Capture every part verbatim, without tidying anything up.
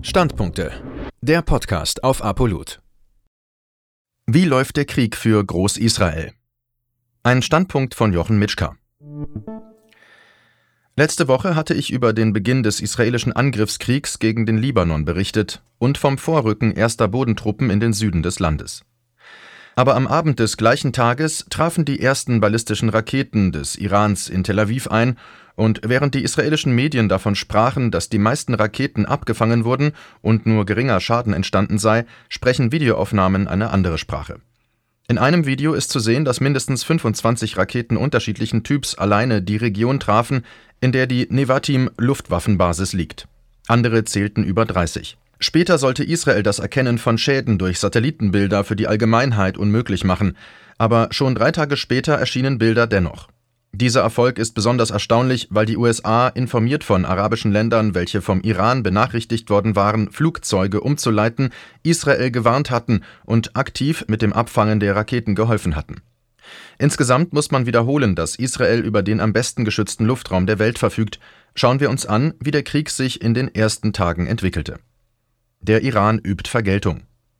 Standpunkte. Der Podcast auf Apolut. Wie läuft der Krieg für Groß-Israel? Ein Standpunkt von Jochen Mitschka. Letzte Woche hatte ich über den Beginn des israelischen Angriffskriegs gegen den Libanon berichtet und vom Vorrücken erster Bodentruppen in den Süden des Landes. Aber am Abend des gleichen Tages trafen die ersten ballistischen Raketen des Irans in Tel Aviv ein, und während die israelischen Medien davon sprachen, dass die meisten Raketen abgefangen wurden und nur geringer Schaden entstanden sei, sprechen Videoaufnahmen eine andere Sprache. In einem Video ist zu sehen, dass mindestens fünfundzwanzig Raketen unterschiedlichen Typs alleine die Region trafen, in der die Nevatim-Luftwaffenbasis liegt. Andere zählten über dreißig. Später sollte Israel das Erkennen von Schäden durch Satellitenbilder für die Allgemeinheit unmöglich machen, aber schon drei Tage später erschienen Bilder dennoch. Dieser Erfolg ist besonders erstaunlich, weil die U S A, informiert von arabischen Ländern, welche vom Iran benachrichtigt worden waren, Flugzeuge umzuleiten, Israel gewarnt hatten und aktiv mit dem Abfangen der Raketen geholfen hatten. Insgesamt muss man wiederholen, dass Israel über den am besten geschützten Luftraum der Welt verfügt. Schauen wir uns an, wie der Krieg sich in den ersten Tagen entwickelte. Der Iran übt Vergeltung.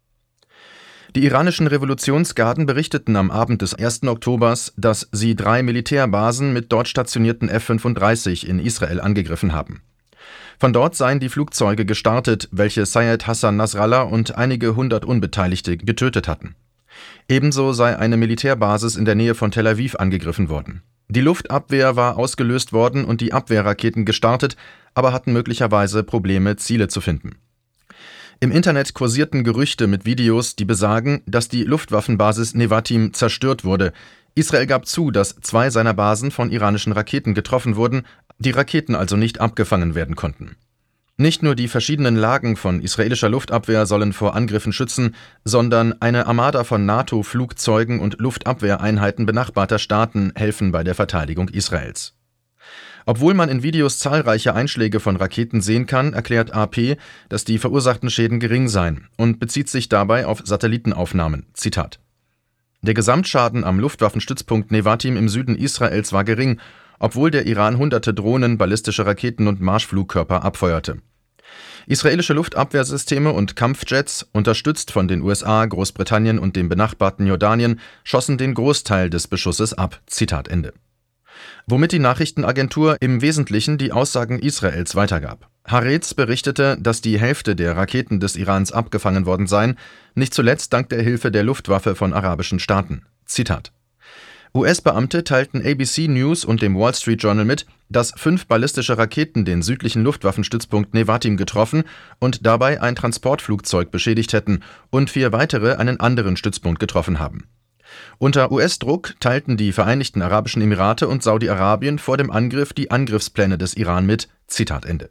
Die iranischen Revolutionsgarden berichteten am Abend des ersten Oktobers, dass sie drei Militärbasen mit dort stationierten F fünfunddreißig in Israel angegriffen haben. Von dort seien die Flugzeuge gestartet, welche Syed Hassan Nasrallah und einige hundert Unbeteiligte getötet hatten. Ebenso sei eine Militärbasis in der Nähe von Tel Aviv angegriffen worden. Die Luftabwehr war ausgelöst worden und die Abwehrraketen gestartet, aber hatten möglicherweise Probleme, Ziele zu finden. Im Internet kursierten Gerüchte mit Videos, die besagen, dass die Luftwaffenbasis Nevatim zerstört wurde. Israel gab zu, dass zwei seiner Basen von iranischen Raketen getroffen wurden, die Raketen also nicht abgefangen werden konnten. Nicht nur die verschiedenen Lagen von israelischer Luftabwehr sollen vor Angriffen schützen, sondern eine Armada von NATO-Flugzeugen und Luftabwehreinheiten benachbarter Staaten helfen bei der Verteidigung Israels. Obwohl man in Videos zahlreiche Einschläge von Raketen sehen kann, erklärt A P, dass die verursachten Schäden gering seien und bezieht sich dabei auf Satellitenaufnahmen. Zitat: Der Gesamtschaden am Luftwaffenstützpunkt Nevatim im Süden Israels war gering, obwohl der Iran hunderte Drohnen, ballistische Raketen und Marschflugkörper abfeuerte. Israelische Luftabwehrsysteme und Kampfjets, unterstützt von den U S A, Großbritannien und dem benachbarten Jordanien, schossen den Großteil des Beschusses ab. Zitat Ende. Womit die Nachrichtenagentur im Wesentlichen die Aussagen Israels weitergab. Haaretz berichtete, dass die Hälfte der Raketen des Irans abgefangen worden seien, nicht zuletzt dank der Hilfe der Luftwaffe von arabischen Staaten. Zitat: U S-Beamte teilten A B C News und dem Wall Street Journal mit, dass fünf ballistische Raketen den südlichen Luftwaffenstützpunkt Nevatim getroffen und dabei ein Transportflugzeug beschädigt hätten und vier weitere einen anderen Stützpunkt getroffen haben. Unter U S-Druck teilten die Vereinigten Arabischen Emirate und Saudi-Arabien vor dem Angriff die Angriffspläne des Iran mit. Zitat Ende.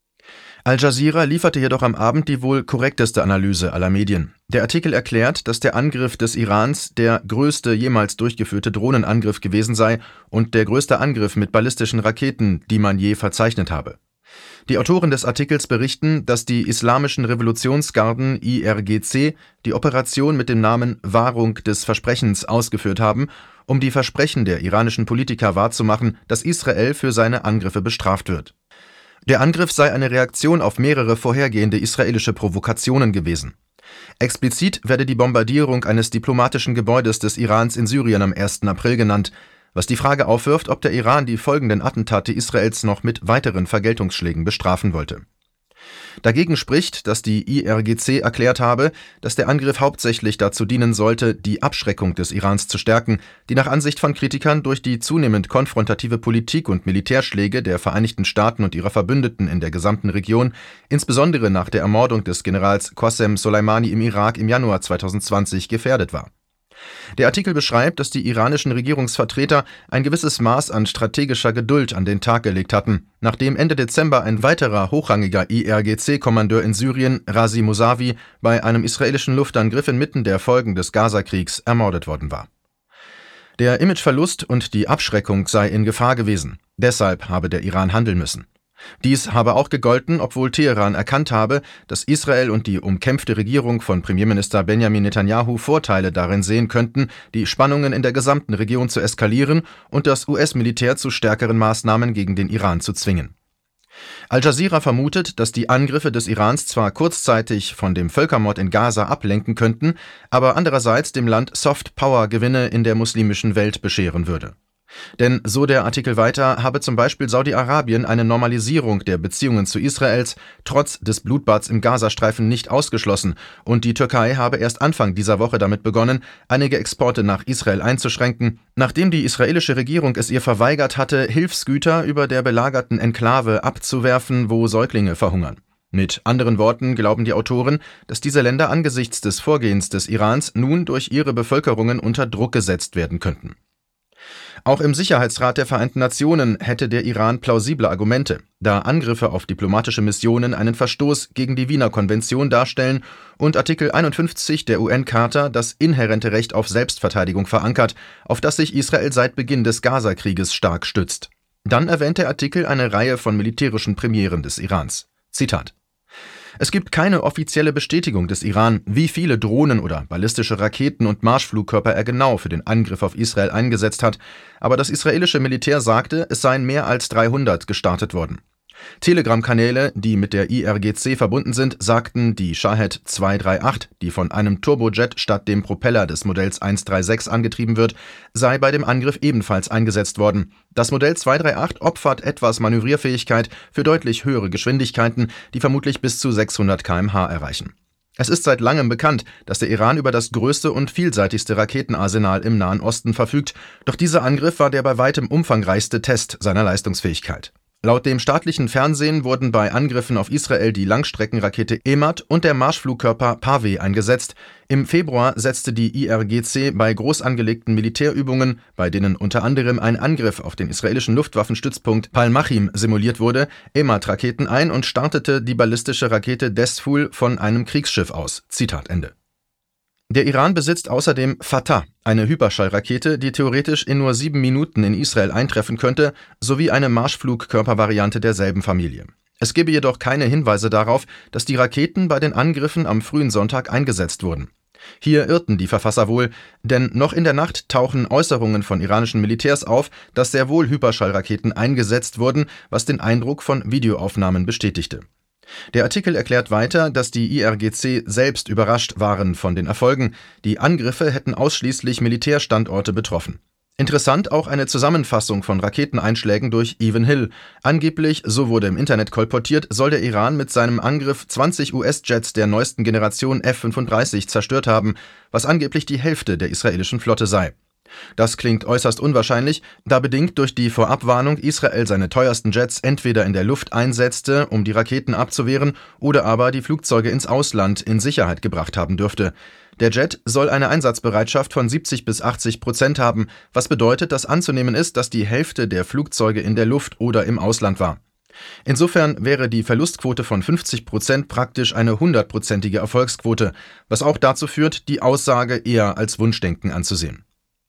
Al Jazeera lieferte jedoch am Abend die wohl korrekteste Analyse aller Medien. Der Artikel erklärt, dass der Angriff des Irans der größte jemals durchgeführte Drohnenangriff gewesen sei und der größte Angriff mit ballistischen Raketen, die man je verzeichnet habe. Die Autoren des Artikels berichten, dass die islamischen Revolutionsgarden I R G C die Operation mit dem Namen Wahrung des Versprechens ausgeführt haben, um die Versprechen der iranischen Politiker wahrzumachen, dass Israel für seine Angriffe bestraft wird. Der Angriff sei eine Reaktion auf mehrere vorhergehende israelische Provokationen gewesen. Explizit werde die Bombardierung eines diplomatischen Gebäudes des Irans in Syrien am ersten April genannt, was die Frage aufwirft, ob der Iran die folgenden Attentate Israels noch mit weiteren Vergeltungsschlägen bestrafen wollte. Dagegen spricht, dass die I R G C erklärt habe, dass der Angriff hauptsächlich dazu dienen sollte, die Abschreckung des Irans zu stärken, die nach Ansicht von Kritikern durch die zunehmend konfrontative Politik und Militärschläge der Vereinigten Staaten und ihrer Verbündeten in der gesamten Region, insbesondere nach der Ermordung des Generals Qasem Soleimani im Irak im Januar zweitausendzwanzig, gefährdet war. Der Artikel beschreibt, dass die iranischen Regierungsvertreter ein gewisses Maß an strategischer Geduld an den Tag gelegt hatten, nachdem Ende Dezember ein weiterer hochrangiger I R G C-Kommandeur in Syrien, Razi Mousavi, bei einem israelischen Luftangriff inmitten der Folgen des Gazakriegs ermordet worden war. Der Imageverlust und die Abschreckung sei in Gefahr gewesen. Deshalb habe der Iran handeln müssen. Dies habe auch gegolten, obwohl Teheran erkannt habe, dass Israel und die umkämpfte Regierung von Premierminister Benjamin Netanyahu Vorteile darin sehen könnten, die Spannungen in der gesamten Region zu eskalieren und das U S-Militär zu stärkeren Maßnahmen gegen den Iran zu zwingen. Al Jazeera vermutet, dass die Angriffe des Irans zwar kurzzeitig von dem Völkermord in Gaza ablenken könnten, aber andererseits dem Land Soft-Power-Gewinne in der muslimischen Welt bescheren würde. Denn, so der Artikel weiter, habe zum Beispiel Saudi-Arabien eine Normalisierung der Beziehungen zu Israels trotz des Blutbads im Gazastreifen nicht ausgeschlossen und die Türkei habe erst Anfang dieser Woche damit begonnen, einige Exporte nach Israel einzuschränken, nachdem die israelische Regierung es ihr verweigert hatte, Hilfsgüter über der belagerten Enklave abzuwerfen, wo Säuglinge verhungern. Mit anderen Worten glauben die Autoren, dass diese Länder angesichts des Vorgehens des Irans nun durch ihre Bevölkerungen unter Druck gesetzt werden könnten. Auch im Sicherheitsrat der Vereinten Nationen hätte der Iran plausible Argumente, da Angriffe auf diplomatische Missionen einen Verstoß gegen die Wiener Konvention darstellen und Artikel einundfünfzig der U N-Charta das inhärente Recht auf Selbstverteidigung verankert, auf das sich Israel seit Beginn des Gaza-Krieges stark stützt. Dann erwähnt der Artikel eine Reihe von militärischen Premieren des Irans. Zitat: Es gibt keine offizielle Bestätigung des Iran, wie viele Drohnen oder ballistische Raketen und Marschflugkörper er genau für den Angriff auf Israel eingesetzt hat, aber das israelische Militär sagte, es seien mehr als dreihundert gestartet worden. Telegram-Kanäle, die mit der I R G C verbunden sind, sagten, die Shahed zweihunderachtunddreißig, die von einem Turbojet statt dem Propeller des Modells hundertsechsunddreißig angetrieben wird, sei bei dem Angriff ebenfalls eingesetzt worden. Das Modell zweihunderachtunddreißig opfert etwas Manövrierfähigkeit für deutlich höhere Geschwindigkeiten, die vermutlich bis zu sechshundert Kilometer pro Stunde erreichen. Es ist seit langem bekannt, dass der Iran über das größte und vielseitigste Raketenarsenal im Nahen Osten verfügt, doch dieser Angriff war der bei weitem umfangreichste Test seiner Leistungsfähigkeit. Laut dem staatlichen Fernsehen wurden bei Angriffen auf Israel die Langstreckenrakete Emad und der Marschflugkörper Paveh eingesetzt. Im Februar setzte die I R G C bei groß angelegten Militärübungen, bei denen unter anderem ein Angriff auf den israelischen Luftwaffenstützpunkt Palmachim simuliert wurde, Emad-Raketen ein und startete die ballistische Rakete Desful von einem Kriegsschiff aus. Zitat Ende. Der Iran besitzt außerdem Fatah, eine Hyperschallrakete, die theoretisch in nur sieben Minuten in Israel eintreffen könnte, sowie eine Marschflugkörpervariante derselben Familie. Es gebe jedoch keine Hinweise darauf, dass die Raketen bei den Angriffen am frühen Sonntag eingesetzt wurden. Hier irrten die Verfasser wohl, denn noch in der Nacht tauchen Äußerungen von iranischen Militärs auf, dass sehr wohl Hyperschallraketen eingesetzt wurden, was den Eindruck von Videoaufnahmen bestätigte. Der Artikel erklärt weiter, dass die I R G C selbst überrascht waren von den Erfolgen. Die Angriffe hätten ausschließlich Militärstandorte betroffen. Interessant auch eine Zusammenfassung von Raketeneinschlägen durch Evan Hill. Angeblich, so wurde im Internet kolportiert, soll der Iran mit seinem Angriff zwanzig U S-Jets der neuesten Generation F fünfunddreißig zerstört haben, was angeblich die Hälfte der israelischen Flotte sei. Das klingt äußerst unwahrscheinlich, da bedingt durch die Vorabwarnung Israel seine teuersten Jets entweder in der Luft einsetzte, um die Raketen abzuwehren, oder aber die Flugzeuge ins Ausland in Sicherheit gebracht haben dürfte. Der Jet soll eine Einsatzbereitschaft von siebzig bis achtzig Prozent haben, was bedeutet, dass anzunehmen ist, dass die Hälfte der Flugzeuge in der Luft oder im Ausland war. Insofern wäre die Verlustquote von fünfzig Prozent praktisch eine hundertprozentige Erfolgsquote, was auch dazu führt, die Aussage eher als Wunschdenken anzusehen.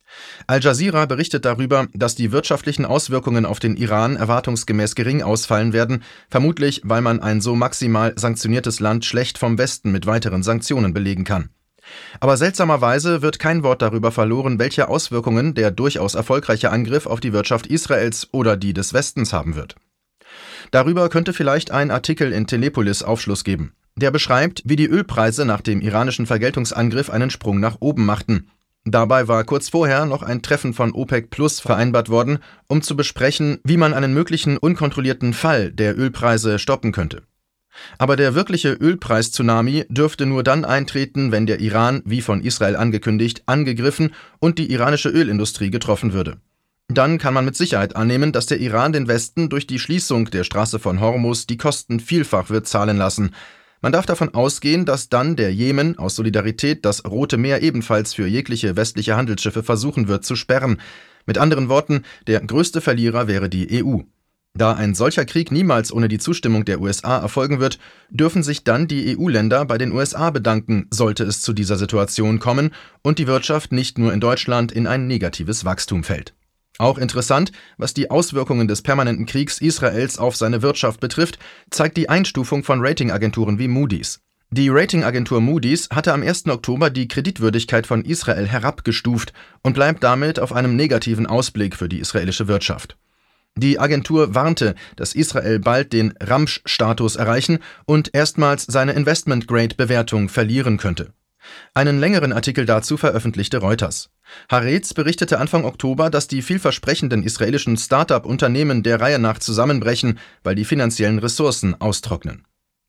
Al Jazeera berichtet darüber, dass die wirtschaftlichen Auswirkungen auf den Iran erwartungsgemäß gering ausfallen werden, vermutlich weil man ein so maximal sanktioniertes Land schlecht vom Westen mit weiteren Sanktionen belegen kann. Aber seltsamerweise wird kein Wort darüber verloren, welche Auswirkungen der durchaus erfolgreiche Angriff auf die Wirtschaft Israels oder die des Westens haben wird. Darüber könnte vielleicht ein Artikel in Telepolis Aufschluss geben. Der beschreibt, wie die Ölpreise nach dem iranischen Vergeltungsangriff einen Sprung nach oben machten. Dabei war kurz vorher noch ein Treffen von OPEC Plus vereinbart worden, um zu besprechen, wie man einen möglichen unkontrollierten Fall der Ölpreise stoppen könnte. Aber der wirkliche Ölpreis-Tsunami dürfte nur dann eintreten, wenn der Iran, wie von Israel angekündigt, angegriffen und die iranische Ölindustrie getroffen würde. Dann kann man mit Sicherheit annehmen, dass der Iran den Westen durch die Schließung der Straße von Hormuz die Kosten vielfach wird zahlen lassen. Man darf davon ausgehen, dass dann der Jemen aus Solidarität das Rote Meer ebenfalls für jegliche westliche Handelsschiffe versuchen wird zu sperren. Mit anderen Worten, der größte Verlierer wäre die E U. Da ein solcher Krieg niemals ohne die Zustimmung der U S A erfolgen wird, dürfen sich dann die E U-Länder bei den U S A bedanken, sollte es zu dieser Situation kommen und die Wirtschaft nicht nur in Deutschland in ein negatives Wachstum fällt. Auch interessant, was die Auswirkungen des permanenten Kriegs Israels auf seine Wirtschaft betrifft, zeigt die Einstufung von Ratingagenturen wie Moody's. Die Ratingagentur Moody's hatte am ersten Oktober die Kreditwürdigkeit von Israel herabgestuft und bleibt damit auf einem negativen Ausblick für die israelische Wirtschaft. Die Agentur warnte, dass Israel bald den Ramsch-Status erreichen und erstmals seine Investment-Grade-Bewertung verlieren könnte. Einen längeren Artikel dazu veröffentlichte Reuters. Haaretz berichtete Anfang Oktober, dass die vielversprechenden israelischen Start-up-Unternehmen der Reihe nach zusammenbrechen, weil die finanziellen Ressourcen austrocknen.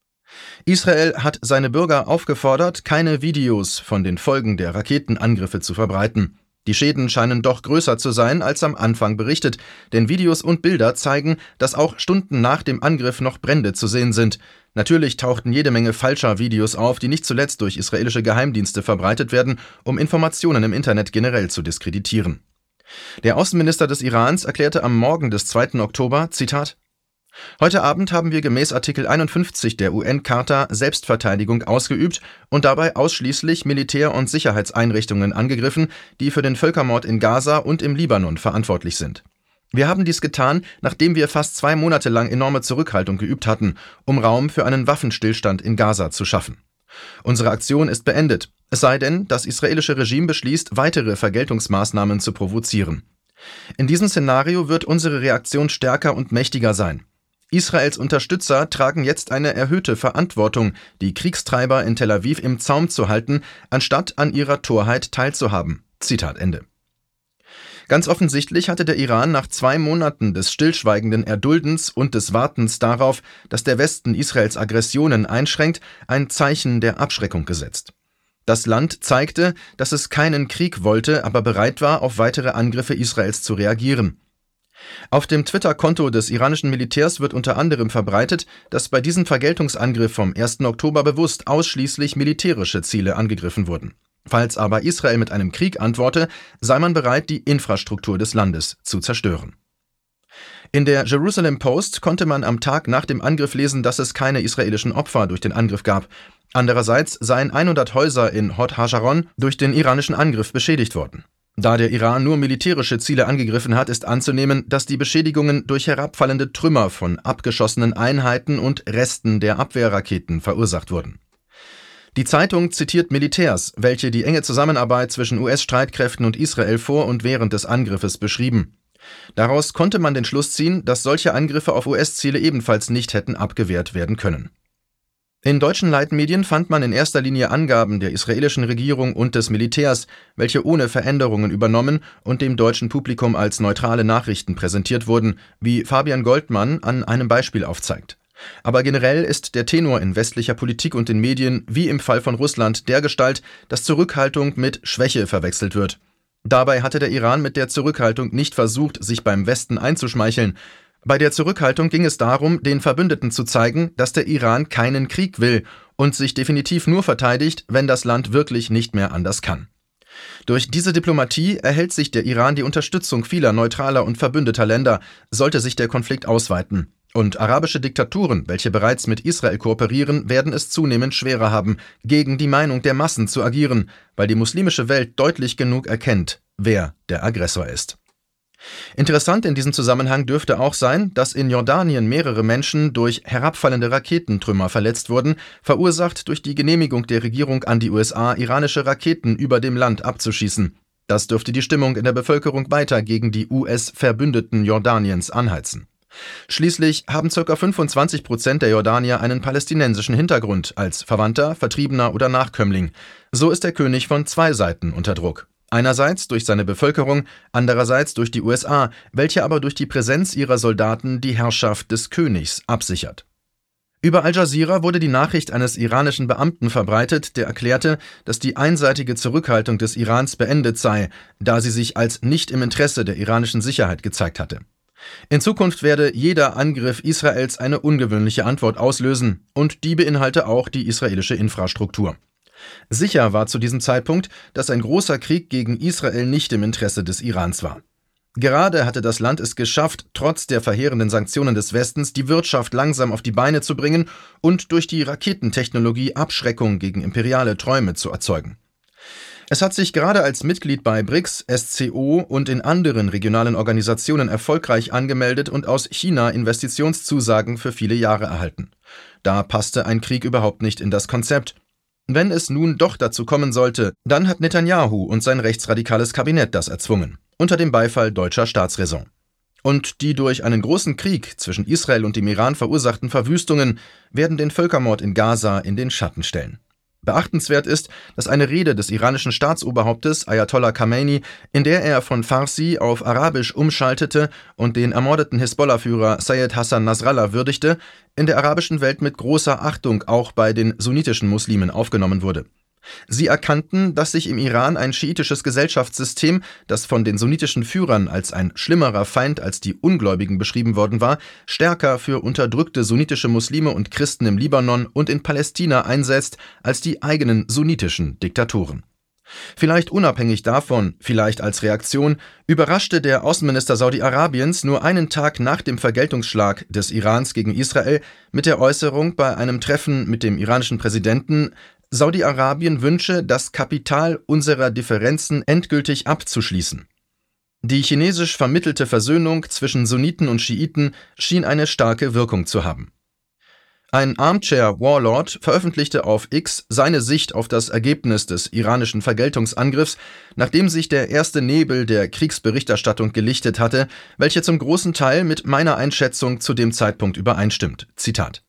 Israel hat seine Bürger aufgefordert, keine Videos von den Folgen der Raketenangriffe zu verbreiten. Die Schäden scheinen doch größer zu sein als am Anfang berichtet, denn Videos und Bilder zeigen, dass auch Stunden nach dem Angriff noch Brände zu sehen sind. Natürlich tauchten jede Menge falscher Videos auf, die nicht zuletzt durch israelische Geheimdienste verbreitet werden, um Informationen im Internet generell zu diskreditieren. Der Außenminister des Irans erklärte am Morgen des zweiten Oktober, Zitat: Heute Abend haben wir gemäß Artikel einundfünfzig der U N-Charta Selbstverteidigung ausgeübt und dabei ausschließlich Militär- und Sicherheitseinrichtungen angegriffen, die für den Völkermord in Gaza und im Libanon verantwortlich sind. Wir haben dies getan, nachdem wir fast zwei Monate lang enorme Zurückhaltung geübt hatten, um Raum für einen Waffenstillstand in Gaza zu schaffen. Unsere Aktion ist beendet, es sei denn, das israelische Regime beschließt, weitere Vergeltungsmaßnahmen zu provozieren. In diesem Szenario wird unsere Reaktion stärker und mächtiger sein. Israels Unterstützer tragen jetzt eine erhöhte Verantwortung, die Kriegstreiber in Tel Aviv im Zaum zu halten, anstatt an ihrer Torheit teilzuhaben. Zitat Ende. Ganz offensichtlich hatte der Iran nach zwei Monaten des stillschweigenden Erduldens und des Wartens darauf, dass der Westen Israels Aggressionen einschränkt, ein Zeichen der Abschreckung gesetzt. Das Land zeigte, dass es keinen Krieg wollte, aber bereit war, auf weitere Angriffe Israels zu reagieren. Auf dem Twitter-Konto des iranischen Militärs wird unter anderem verbreitet, dass bei diesem Vergeltungsangriff vom ersten Oktober bewusst ausschließlich militärische Ziele angegriffen wurden. Falls aber Israel mit einem Krieg antworte, sei man bereit, die Infrastruktur des Landes zu zerstören. In der Jerusalem Post konnte man am Tag nach dem Angriff lesen, dass es keine israelischen Opfer durch den Angriff gab. Andererseits seien hundert Häuser in Hod HaSharon durch den iranischen Angriff beschädigt worden. Da der Iran nur militärische Ziele angegriffen hat, ist anzunehmen, dass die Beschädigungen durch herabfallende Trümmer von abgeschossenen Einheiten und Resten der Abwehrraketen verursacht wurden. Die Zeitung zitiert Militärs, welche die enge Zusammenarbeit zwischen U S-Streitkräften und Israel vor und während des Angriffes beschrieben. Daraus konnte man den Schluss ziehen, dass solche Angriffe auf U S-Ziele ebenfalls nicht hätten abgewehrt werden können. In deutschen Leitmedien fand man in erster Linie Angaben der israelischen Regierung und des Militärs, welche ohne Veränderungen übernommen und dem deutschen Publikum als neutrale Nachrichten präsentiert wurden, wie Fabian Goldmann an einem Beispiel aufzeigt. Aber generell ist der Tenor in westlicher Politik und den Medien, wie im Fall von Russland, dergestalt, dass Zurückhaltung mit Schwäche verwechselt wird. Dabei hatte der Iran mit der Zurückhaltung nicht versucht, sich beim Westen einzuschmeicheln. Bei der Zurückhaltung ging es darum, den Verbündeten zu zeigen, dass der Iran keinen Krieg will und sich definitiv nur verteidigt, wenn das Land wirklich nicht mehr anders kann. Durch diese Diplomatie erhält sich der Iran die Unterstützung vieler neutraler und verbündeter Länder, sollte sich der Konflikt ausweiten. Und arabische Diktaturen, welche bereits mit Israel kooperieren, werden es zunehmend schwerer haben, gegen die Meinung der Massen zu agieren, weil die muslimische Welt deutlich genug erkennt, wer der Aggressor ist. Interessant in diesem Zusammenhang dürfte auch sein, dass in Jordanien mehrere Menschen durch herabfallende Raketentrümmer verletzt wurden, verursacht durch die Genehmigung der Regierung an die U S A, iranische Raketen über dem Land abzuschießen. Das dürfte die Stimmung in der Bevölkerung weiter gegen die U S-Verbündeten Jordaniens anheizen. Schließlich haben ca. fünfundzwanzig Prozent der Jordanier einen palästinensischen Hintergrund als Verwandter, Vertriebener oder Nachkömmling. So ist der König von zwei Seiten unter Druck. Einerseits durch seine Bevölkerung, andererseits durch die U S A, welche aber durch die Präsenz ihrer Soldaten die Herrschaft des Königs absichert. Über Al Jazeera wurde die Nachricht eines iranischen Beamten verbreitet, der erklärte, dass die einseitige Zurückhaltung des Irans beendet sei, da sie sich als nicht im Interesse der iranischen Sicherheit gezeigt hatte. In Zukunft werde jeder Angriff Israels eine ungewöhnliche Antwort auslösen, und die beinhalte auch die israelische Infrastruktur. Sicher war zu diesem Zeitpunkt, dass ein großer Krieg gegen Israel nicht im Interesse des Irans war. Gerade hatte das Land es geschafft, trotz der verheerenden Sanktionen des Westens die Wirtschaft langsam auf die Beine zu bringen und durch die Raketentechnologie Abschreckung gegen imperiale Träume zu erzeugen. Es hat sich gerade als Mitglied bei B R I C S, S C O und in anderen regionalen Organisationen erfolgreich angemeldet und aus China Investitionszusagen für viele Jahre erhalten. Da passte ein Krieg überhaupt nicht in das Konzept. Wenn es nun doch dazu kommen sollte, dann hat Netanyahu und sein rechtsradikales Kabinett das erzwungen, unter dem Beifall deutscher Staatsräson. Und die durch einen großen Krieg zwischen Israel und dem Iran verursachten Verwüstungen werden den Völkermord in Gaza in den Schatten stellen. Beachtenswert ist, dass eine Rede des iranischen Staatsoberhauptes Ayatollah Khamenei, in der er von Farsi auf Arabisch umschaltete und den ermordeten Hisbollah-Führer Sayed Hassan Nasrallah würdigte, in der arabischen Welt mit großer Achtung auch bei den sunnitischen Muslimen aufgenommen wurde. Sie erkannten, dass sich im Iran ein schiitisches Gesellschaftssystem, das von den sunnitischen Führern als ein schlimmerer Feind als die Ungläubigen beschrieben worden war, stärker für unterdrückte sunnitische Muslime und Christen im Libanon und in Palästina einsetzt als die eigenen sunnitischen Diktatoren. Vielleicht unabhängig davon, vielleicht als Reaktion, überraschte der Außenminister Saudi-Arabiens nur einen Tag nach dem Vergeltungsschlag des Irans gegen Israel mit der Äußerung bei einem Treffen mit dem iranischen Präsidenten, Saudi-Arabien wünsche, das Kapital unserer Differenzen endgültig abzuschließen. Die chinesisch vermittelte Versöhnung zwischen Sunniten und Schiiten schien eine starke Wirkung zu haben. Ein Armchair-Warlord veröffentlichte auf X seine Sicht auf das Ergebnis des iranischen Vergeltungsangriffs, nachdem sich der erste Nebel der Kriegsberichterstattung gelichtet hatte, welche zum großen Teil mit meiner Einschätzung zu dem Zeitpunkt übereinstimmt. Zitat: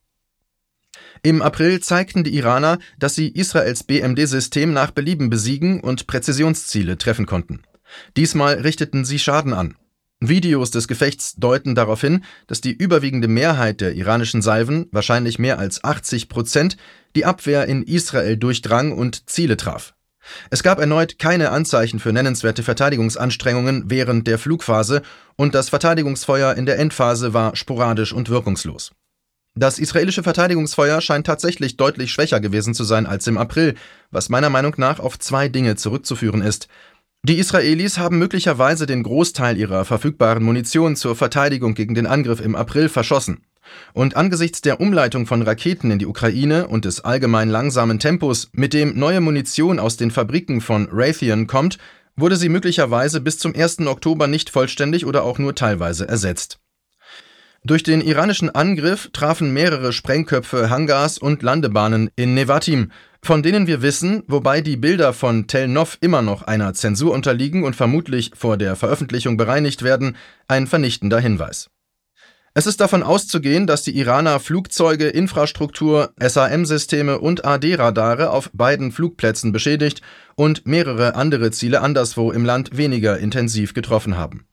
Im April zeigten die Iraner, dass sie Israels B M D-System nach Belieben besiegen und Präzisionsziele treffen konnten. Diesmal richteten sie Schaden an. Videos des Gefechts deuten darauf hin, dass die überwiegende Mehrheit der iranischen Salven, wahrscheinlich mehr als achtzig Prozent, die Abwehr in Israel durchdrang und Ziele traf. Es gab erneut keine Anzeichen für nennenswerte Verteidigungsanstrengungen während der Flugphase und das Verteidigungsfeuer in der Endphase war sporadisch und wirkungslos. Das israelische Verteidigungsfeuer scheint tatsächlich deutlich schwächer gewesen zu sein als im April, was meiner Meinung nach auf zwei Dinge zurückzuführen ist. Die Israelis haben möglicherweise den Großteil ihrer verfügbaren Munition zur Verteidigung gegen den Angriff im April verschossen. Und angesichts der Umleitung von Raketen in die Ukraine und des allgemein langsamen Tempos, mit dem neue Munition aus den Fabriken von Raytheon kommt, wurde sie möglicherweise bis zum ersten Oktober nicht vollständig oder auch nur teilweise ersetzt. Durch den iranischen Angriff trafen mehrere Sprengköpfe Hangars und Landebahnen in Nevatim, von denen wir wissen, wobei die Bilder von Tel Nov immer noch einer Zensur unterliegen und vermutlich vor der Veröffentlichung bereinigt werden, ein vernichtender Hinweis. Es ist davon auszugehen, dass die Iraner Flugzeuge, Infrastruktur, S A M-Systeme und A D-Radare auf beiden Flugplätzen beschädigt und mehrere andere Ziele anderswo im Land weniger intensiv getroffen haben.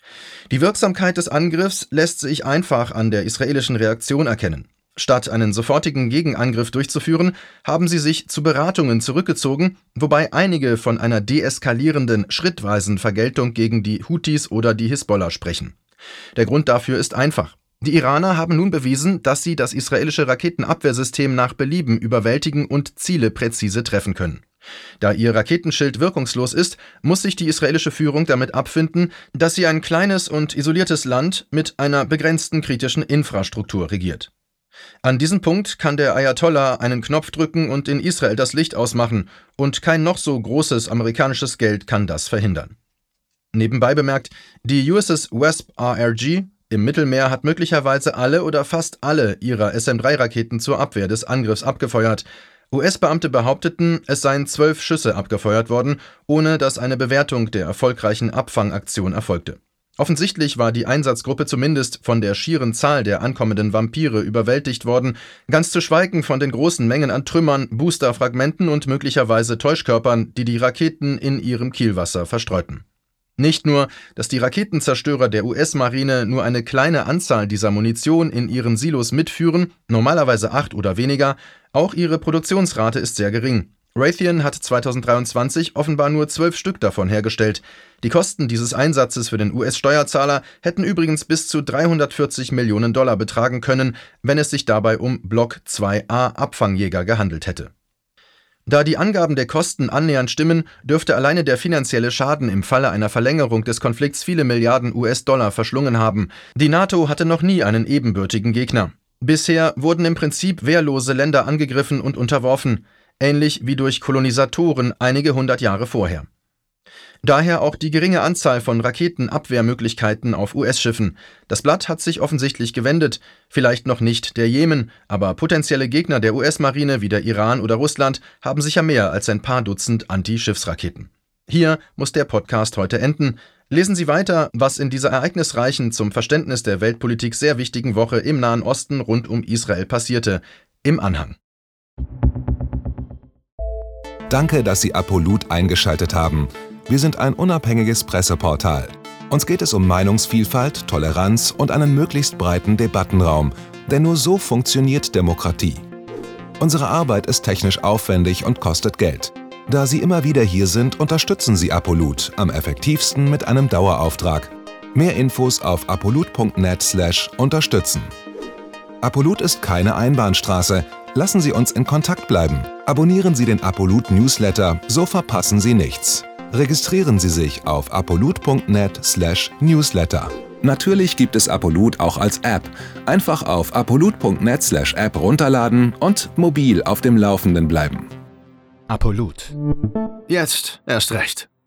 Die Wirksamkeit des Angriffs lässt sich einfach an der israelischen Reaktion erkennen. Statt einen sofortigen Gegenangriff durchzuführen, haben sie sich zu Beratungen zurückgezogen, wobei einige von einer deeskalierenden, schrittweisen Vergeltung gegen die Houthis oder die Hisbollah sprechen. Der Grund dafür ist einfach. Die Iraner haben nun bewiesen, dass sie das israelische Raketenabwehrsystem nach Belieben überwältigen und Ziele präzise treffen können. Da ihr Raketenschild wirkungslos ist, muss sich die israelische Führung damit abfinden, dass sie ein kleines und isoliertes Land mit einer begrenzten kritischen Infrastruktur regiert. An diesem Punkt kann der Ayatollah einen Knopf drücken und in Israel das Licht ausmachen, und kein noch so großes amerikanisches Geld kann das verhindern. Nebenbei bemerkt, die U S S Wasp R R G im Mittelmeer hat möglicherweise alle oder fast alle ihrer S M drei Raketen zur Abwehr des Angriffs abgefeuert. U S-Beamte behaupteten, es seien zwölf Schüsse abgefeuert worden, ohne dass eine Bewertung der erfolgreichen Abfangaktion erfolgte. Offensichtlich war die Einsatzgruppe zumindest von der schieren Zahl der ankommenden Vampire überwältigt worden, ganz zu schweigen von den großen Mengen an Trümmern, Boosterfragmenten und möglicherweise Täuschkörpern, die die Raketen in ihrem Kielwasser verstreuten. Nicht nur, dass die Raketenzerstörer der U S-Marine nur eine kleine Anzahl dieser Munition in ihren Silos mitführen, normalerweise acht oder weniger, auch ihre Produktionsrate ist sehr gering. Raytheon hat zweitausenddreiundzwanzig offenbar nur zwölf Stück davon hergestellt. Die Kosten dieses Einsatzes für den U S-Steuerzahler hätten übrigens bis zu dreihundertvierzig Millionen Dollar betragen können, wenn es sich dabei um Block zwei A Abfangjäger gehandelt hätte. Da die Angaben der Kosten annähernd stimmen, dürfte alleine der finanzielle Schaden im Falle einer Verlängerung des Konflikts viele Milliarden U S-Dollar verschlungen haben. Die NATO hatte noch nie einen ebenbürtigen Gegner. Bisher wurden im Prinzip wehrlose Länder angegriffen und unterworfen, ähnlich wie durch Kolonisatoren einige hundert Jahre vorher. Daher auch die geringe Anzahl von Raketenabwehrmöglichkeiten auf U S-Schiffen. Das Blatt hat sich offensichtlich gewendet, vielleicht noch nicht der Jemen, aber potenzielle Gegner der U S-Marine wie der Iran oder Russland haben sicher mehr als ein paar Dutzend Anti-Schiffsraketen. Hier muss der Podcast heute enden. Lesen Sie weiter, was in dieser ereignisreichen, zum Verständnis der Weltpolitik sehr wichtigen Woche im Nahen Osten rund um Israel passierte, im Anhang. Danke, dass Sie Apolut eingeschaltet haben. Wir sind ein unabhängiges Presseportal. Uns geht es um Meinungsvielfalt, Toleranz und einen möglichst breiten Debattenraum, denn nur so funktioniert Demokratie. Unsere Arbeit ist technisch aufwendig und kostet Geld. Da Sie immer wieder hier sind, unterstützen Sie Apolut am effektivsten mit einem Dauerauftrag. Mehr Infos auf apolut punkt net slash unterstützen. Apolut ist keine Einbahnstraße. Lassen Sie uns in Kontakt bleiben. Abonnieren Sie den Apolut Newsletter, so verpassen Sie nichts. Registrieren Sie sich auf apolut punkt net slash newsletter. Natürlich gibt es Apolut auch als App. Einfach auf apolut punkt net slash app runterladen und mobil auf dem Laufenden bleiben. Apolut. Jetzt erst recht.